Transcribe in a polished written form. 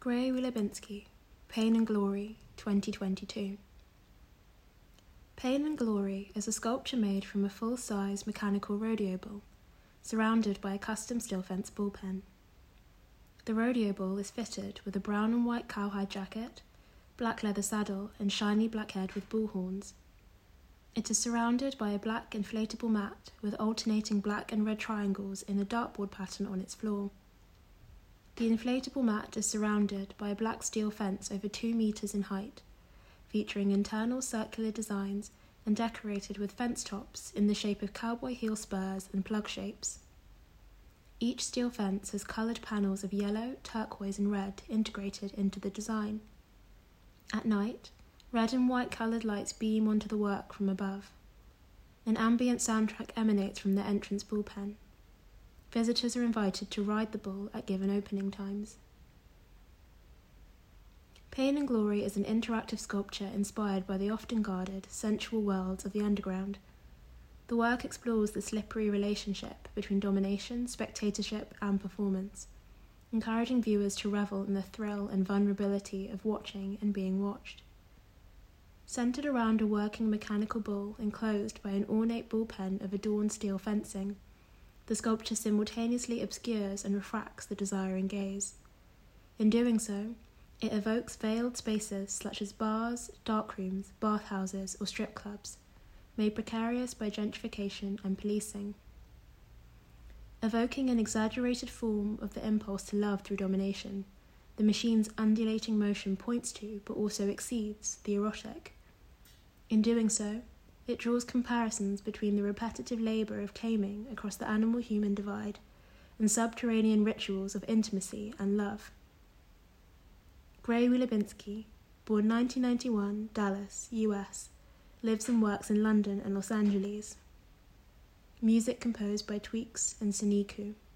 Gray Wilebinski, Pain and Glory, 2022. Pain and Glory is a sculpture made from a full-size mechanical rodeo bull, surrounded by a custom steel fence bullpen. The rodeo bull is fitted with a brown and white cowhide jacket, black leather saddle, and shiny black head with bull horns. It is surrounded by a black inflatable mat with alternating black and red triangles in a dartboard pattern on its floor. The inflatable mat is surrounded by a black steel fence over 2 meters in height, featuring internal circular designs and decorated with fence tops in the shape of cowboy heel spurs and plug shapes. Each steel fence has coloured panels of yellow, turquoise and red integrated into the design. At night, red and white coloured lights beam onto the work from above. An ambient soundtrack emanates from the entrance bullpen. Visitors are invited to ride the bull at given opening times. Pain and Glory is an interactive sculpture inspired by the often guarded, sensual worlds of the underground. The work explores the slippery relationship between domination, spectatorship, and performance, encouraging viewers to revel in the thrill and vulnerability of watching and being watched. Centered around a working mechanical bull enclosed by an ornate bullpen of adorned steel fencing, the sculpture simultaneously obscures and refracts the desiring gaze. In doing so, it evokes veiled spaces such as bars, darkrooms, bathhouses, or strip clubs, made precarious by gentrification and policing. Evoking an exaggerated form of the impulse to love through domination, the machine's undulating motion points to, but also exceeds, the erotic. In doing so, it draws comparisons between the repetitive labour of taming across the animal-human divide and subterranean rituals of intimacy and love. Gray Wilebinski, born 1991, Dallas, US, lives and works in London and Los Angeles. Music composed by Tweaks and Siniku.